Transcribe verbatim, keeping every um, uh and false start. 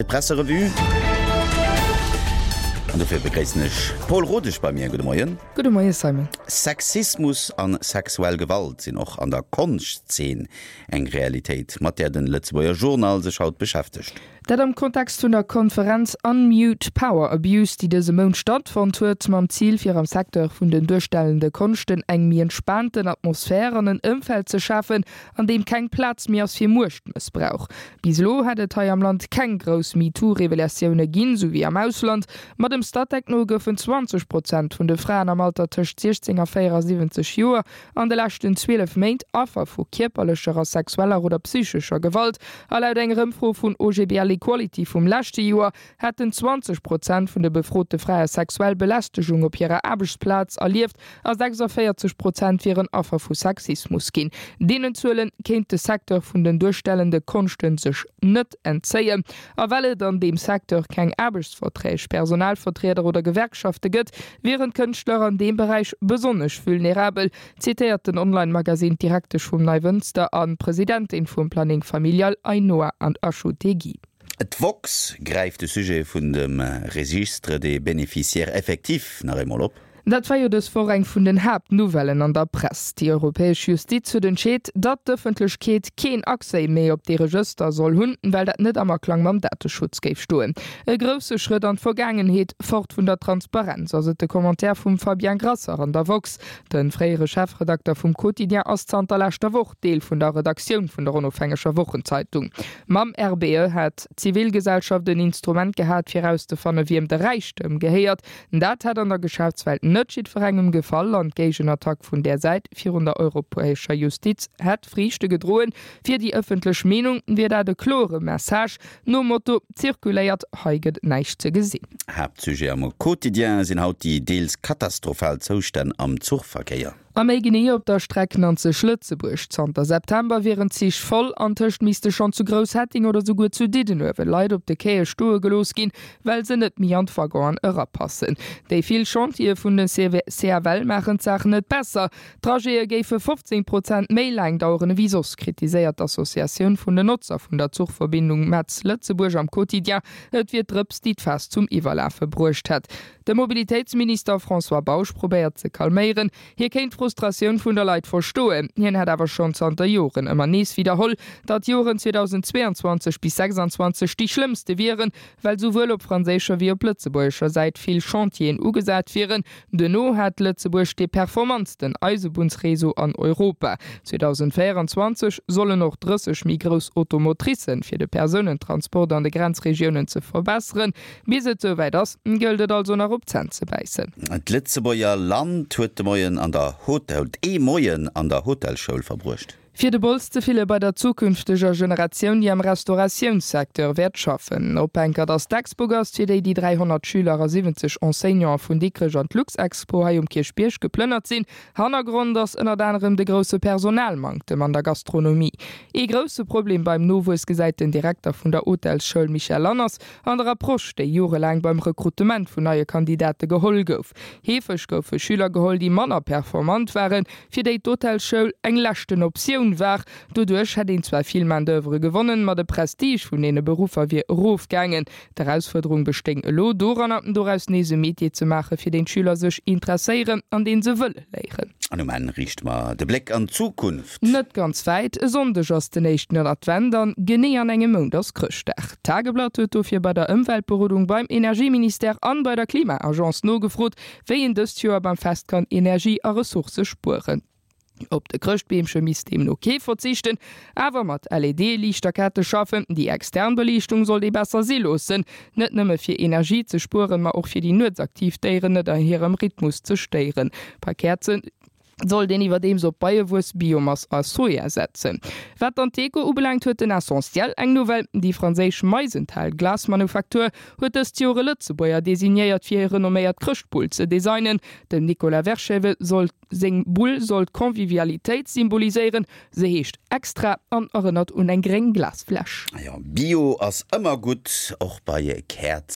Presserevue. Und dafür begrüßen ich Paul Rodisch bei mir. Guten Morgen. Guten Morgen, Simon. Sexismus an sexuelle Gewalt sind auch an der Kunstszene eng Realität, mit der den Lützburger Journal sich heute beschäftigt. Dat am Kontext vun der Konferenz Unmute Power Abuse, die dese Mon stattfand huet mam Ziel fir am Sektor vun den durchstellende Konsten eng mi entspannten Atmosphären en Umfeld ze schaffen, an dem kein Platz mehr als fir Murchten missbrauch. Bislo hat Teil am Land kein gros MeToo-Revelationune ginn so wie am Ausland, mat dem Stadttekno goufen zwanzig Prozent vun de Frauen am Alter tcht sechzehn a vierundsiebzig Joer an de lachten zwölf Meint Affer vu kierperlecher, sexueller oder psychischer Gewalt, a laut engerem Fro vun O G B L Equality vum lachte Joer hätten zwanzig Prozent vun de befrote freier sexuell Belästigung op ihrer Arbeitsplatz erlieft, a sechsundvierzig Prozent wären Affer vu Sexismus gin. Denen zuelen kennt de Sektor vun den durchstellende Konsten sech net entzeien, a wellet an dem Sektor keng Arbeitsverträge, Personalvertreter oder Gewerkschafte gëtt, wären Künstler an dem Bereich besonnech vulnerabel, zitiert den Online-Magasin direkte vum Neuwünster an Präsidentin vum Planning Familial Ainoa an Ashutegi. Et Vox greift de Sujet vun dem Registre de Beneficiaire effektiv nach einmal op. Dat war jo des Vorrang vun den Hauptnovellen an der Presse. Die europäische Justiz zu den Scheet, dat d'Öffentlichkeit kein Aksei méi op de Register soll hunden, weil dat net am Klang mam Datenschutz geif stoen. E grosse Schritt an Vergangenheet fort vun der Transparenz, as de Kommentar vum Fabian Grasser an der Vox, den freiere Chefredakteur vum Quotidien aus Zanterlächter Woch, Deel vun der Redaktion vun der unabhängischer Wochenzeitung. Mam R B E hat Zivilgesellschaft ein Instrument gehabt fir auszufannen, wie em de Reichtum geheiert. Dat hat an der Geschäftswelt nëtschiet verengem Gefall an gegen Attack vun der Seite vierhundert europäischer Justiz hat Frieschte gedrohen fir die öffentlich Meinung wie da de klore Message no Motto zirkuléiert heiget neicht ze gesinn. Hauptsujet am Quotidien sind haut die deels katastrophal Zustand am Zugverkehr. Am méi genie op der Strecke an ze Schlützeburg zwanzigsten September wären sich voll antöcht miste schon zu Großhetting oder so gut zu Didenöwe Leiit op de Käe Stoe gelos gin, weil se net mi an Fagoren ërapassen. Dei viel Chantier vun den C R L machen Sachen net besser. Tragéie géiffe fünfzehn Prozent méi lang dauerne Visos, kritiséiert d'Assoziatioun vun den Nutzer vun der Zugverbindung Metz Lützeburg am Quotidien, et wie drëps dit fest zum Iwerläfe bruecht het. Der Mobilitätsminister François Bausch probiert ze kalméieren, hier kenint Frustration vun der Leiit verstoen. Hien hat awer schon zanter Joren ëmmer nees wiederholl, dat Joren zweitausendzweiundzwanzig bis sechsundzwanzig die schlimmste wären, weil sowohl op franzécher wie op Lützeburger seit viel Chantien ugesat wären. Denno hat Lützeburg de performansten Eisebunsreso an Europa. zweitausendvierundzwanzig sollen noch dreißig Migros Automotrissen fir de Personentransport an de Grenzregionen ze verbessern. Bis et soweit das gildet also nach Opzen ze beißen. Et Lützeburger Land huet de Moien an der Hotel e Moien an der Hotelschule verbrucht. Für de bolste viele bei der zukünftiger Generation die am Restaurationssektor Wert schaffen. Openker das Daxburgers fir die dreihundert Schüler siebzig Enseignants vun Dickrege und Lux Expo um Kirchbiersch geplönnert sinn, Hannergrund ass ënner anderem de grosse Personalmangte an der Gastronomie. E grosse Problem beim nowes gesäiten Direktor vun der Hotelschule Michel Lanners an der Approsch de jurelang beim Rekrutement vun neue Kandidate geholl gouf. Hefech goufe Schüler geholl, die Manner performant waren, fir déi Hotelschule eng lächten Option war. Dodurch hat ihn zwar viel Manöuvre gewonnen, ma de Prestige vun ene Berufer wie Rufgangen. Der Herausforderung besteng lo doran ab doaus nese Metier zu machen, fir den Schüler sech interesseieren, an den se wëlle leichen. An man riecht ma de Blick an Zukunft. Net ganz weit, sondech ass den nächsten Adventern gene an engem Mond das Krchtech. Tageblatt huet fir bei der Umweltberodung beim Energieminister an bei der Klimaagenz no gefrot, wéi en dës Joer beim Festkan Energie a Ressource spuren. Op de Krchtbeemsche mis dem okay verzichten, awer mat L E D-Lichterkette schaffen, die Externbelichtung soll de besser seelosen, net nëmme fir Energie ze spuren, ma auch fir die Nutzaktivdeieren der hirem Rhythmus ze steieren. Pa Kerzen soll den iwwer dem so Bayewurs Biomass als Soja setzen. Wat an Teko ubelangt huet den essentiell eng Novel, die franzésch Meisenthal Glasmanufaktur huet es Jore Lützebäuer designéiert fir renomméiert Krchtbull ze designen. Den Nicolas Verchewe soll seng Bull soll Konvivialitéit symboliseieren, se heescht extra an erinnert un eng greng Glasflasch. Ja, Bio ass ëmmer gut och bei Kerz